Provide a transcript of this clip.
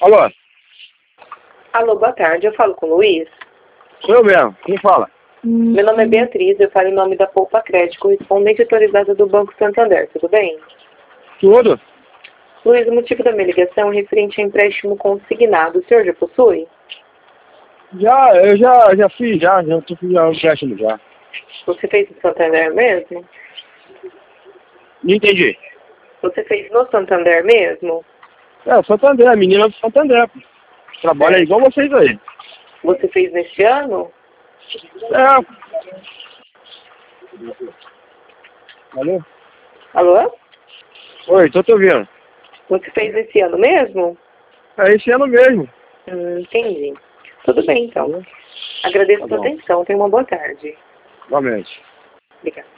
Alô? Alô, boa tarde. Eu falo com o Luiz. Sou eu mesmo. Quem fala? Meu nome é Beatriz, eu falo em nome da Poupa Crédito, correspondente autorizada do Banco Santander. Tudo bem? Tudo? Luiz, o motivo da minha ligação é referente a empréstimo consignado. O senhor já possui? Eu já fiz, já tô fazendo um empréstimo já. Você fez no Santander mesmo? Não entendi. Você fez no Santander mesmo? É, Santander, a menina do Santander. Trabalha igual vocês aí. Você fez neste ano? É. Alô? Alô? Oi, tô te ouvindo. Você fez esse ano mesmo? É esse ano mesmo. Entendi. Tudo bem, então. Agradeço a sua atenção. Tenha uma boa tarde. Igualmente. Obrigada.